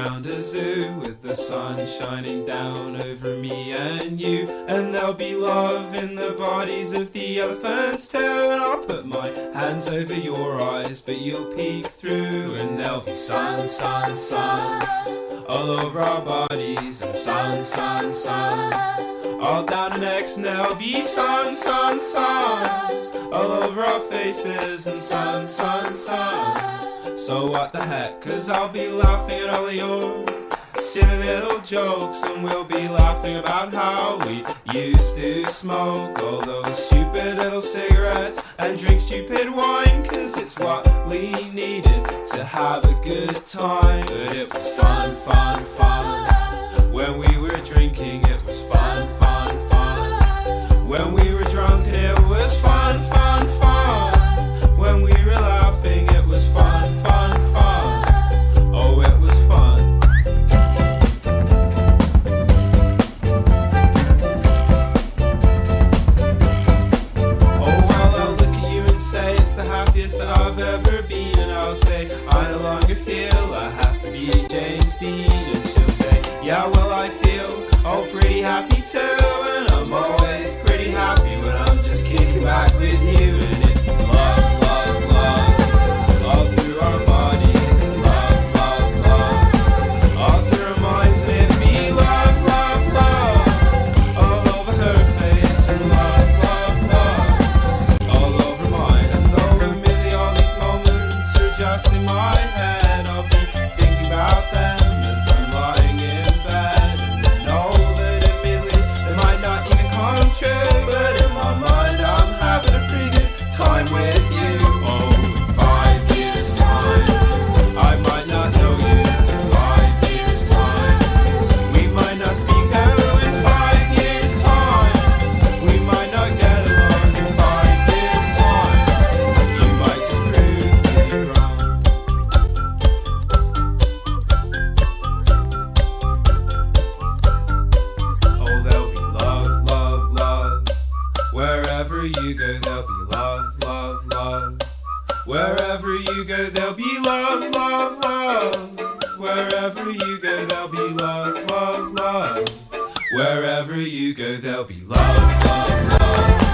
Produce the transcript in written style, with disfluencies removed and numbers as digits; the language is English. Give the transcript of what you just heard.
around a zoo with the sun shining down over me and you. And there'll be love in the bodies of the elephants too. And I'll put my hands over your eyes, but you'll peek through. And there'll be sun, sun, sun all over our bodies. And sun, sun, sun all down our necks. And there'll be sun, sun, sun all over our faces. And sun, sun, sun. So what the heck, 'cause I'll be laughing at all of your silly little jokes. And we'll be laughing about how we used to smoke all those stupid little cigarettes and drink stupid wine, 'cause it's what we needed to have a good time. But it was fun, fun, fun when we were drinking. It was fun, fun, fun when we were drunk. And it was fun, fun, fun when we were laughing. It was fun, fun, fun. Oh, it was fun. Oh, well, I'll look at you and say it's the happiest that I've ever been. And I'll say I no longer feel I have to be James Dean. And she'll say, yeah, well, I feel oh pretty happy too. And I'm always pretty happy when I'm just kicking back with you. And it's love, love, love, love through our bodies. And love, love, love all through our minds. And it'd be love, love, love all over her face. And love, love, love all over mine. And though admittedly all these moments are just in my head, I'll be thinking about them as I'm lying in bed. And I know that admittedly they might not even come true, but in my mind I'm having a pretty good time with you. Oh, in 5 years time I might not know you. In 5 years time we might not speak. Oh, in 5 years time we might not get along. In 5 years time you might just prove me wrong. Oh, there'll be love, love, love wherever you go. There'll be love, love, love wherever you go. There'll be love, love, love wherever you go. There'll be love, love, love wherever you go. There'll be love, love, love.